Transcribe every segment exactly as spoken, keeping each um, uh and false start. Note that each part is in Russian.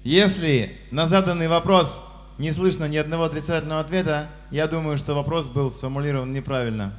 Если на заданный вопрос не слышно ни одного отрицательного ответа, я думаю, что вопрос был сформулирован неправильно.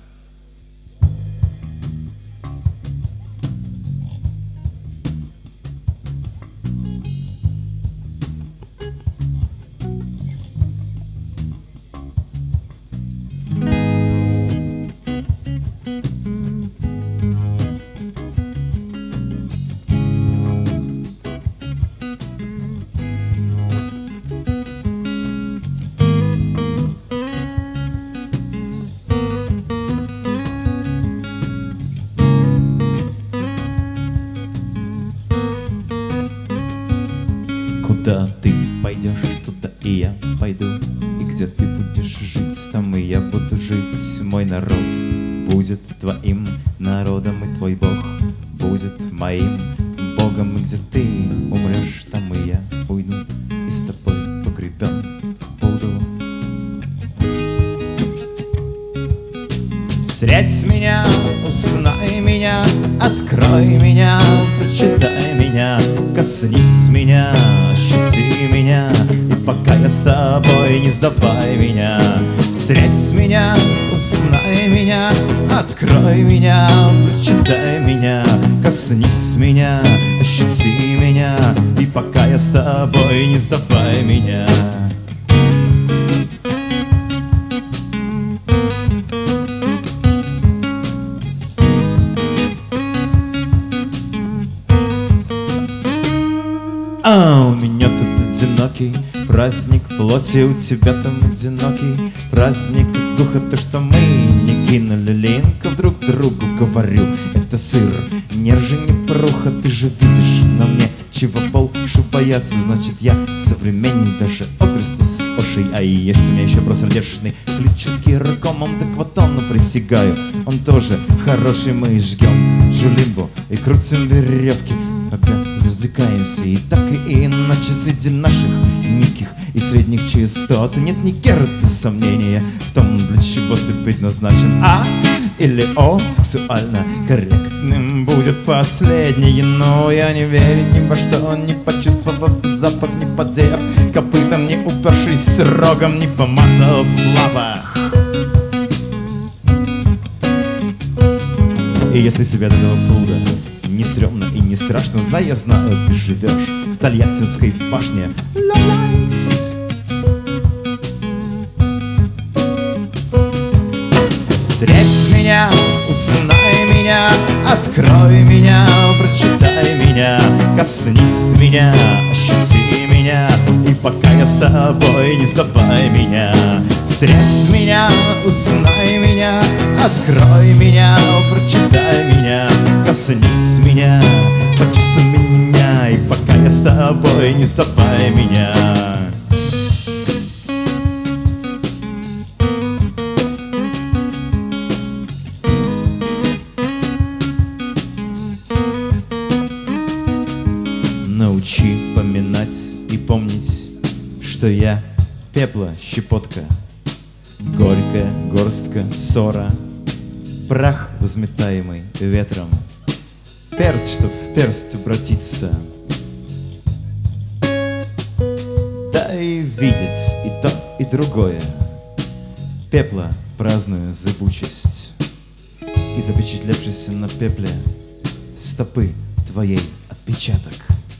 Куда ты пойдешь, туда и я пойду. И где ты будешь жить, там и я буду жить. Мой народ будет твоим народом, и твой Бог будет моим Богом. И где ты умрешь, там и я уйду, и с тобой погребен буду. Встреть меня, узнай меня, открой меня, прочитай меня, коснись меня, ощути меня, и пока я с тобой, не сдавай меня. Встреть меня, узнай меня, открой меня, прочитай меня, коснись меня, ощути меня, и пока я с тобой, не сдавай меня. А у меня тут одинокий праздник плоти, у тебя там одинокий праздник духа. То, что мы не кинули линков друг другу, говорю, это сыр, не ржи, не пруха. Ты же видишь на мне, чего больше бояться. Значит, я современней даже образца с Ошей. А и есть у меня еще просердечный ключ чуткий ракомом. Так вот он, присягаю, он тоже хороший. Мы жгем жулимбу и крутим веревки, пока развлекаемся и так и иначе. Среди наших низких и средних частот нет ни герца сомнения в том, для чего ты предназначен. А или О, сексуально корректным будет последнее. Но я не верю ни во что, не почувствовав запах, не поддев копытом, не упершись рогом, не помазав в лапах. И если себя до этого флуда не стрёмно и не страшно, знай, я знаю, ты живешь в Тольяттинской башне. Встреть меня, узнай меня, открой меня, прочитай меня, коснись меня, ощути меня, и пока я с тобой, не сдавай меня. Встреть меня, узнай меня, открой меня, прочитай меня, коснись меня, почувствуй меня, и пока я с тобой, не сдавай меня. Научи поминать и помнить, что я пепла, щепотка, горькая горстка ссора, прах, взметаемый ветром, перст, что в перст обратится. Дай видеть и то, и другое. Пепла праздную зыбучесть и запечатлевшийся на пепле стопы твоей отпечаток.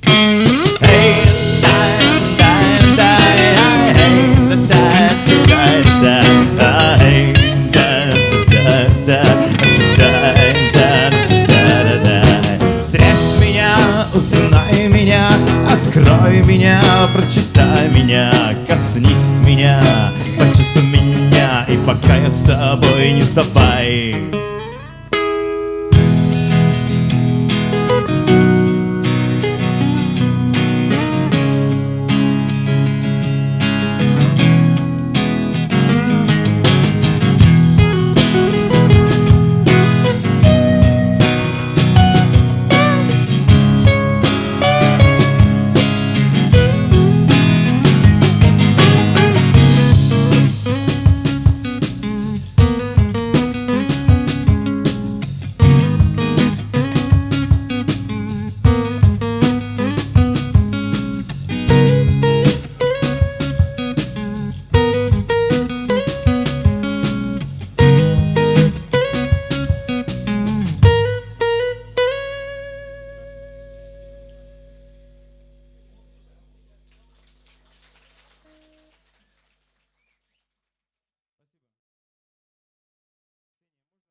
Встреть меня, узнай меня, открой меня, прочитай меня, коснись меня, почувствуй меня, и пока я с тобой, не сдавай.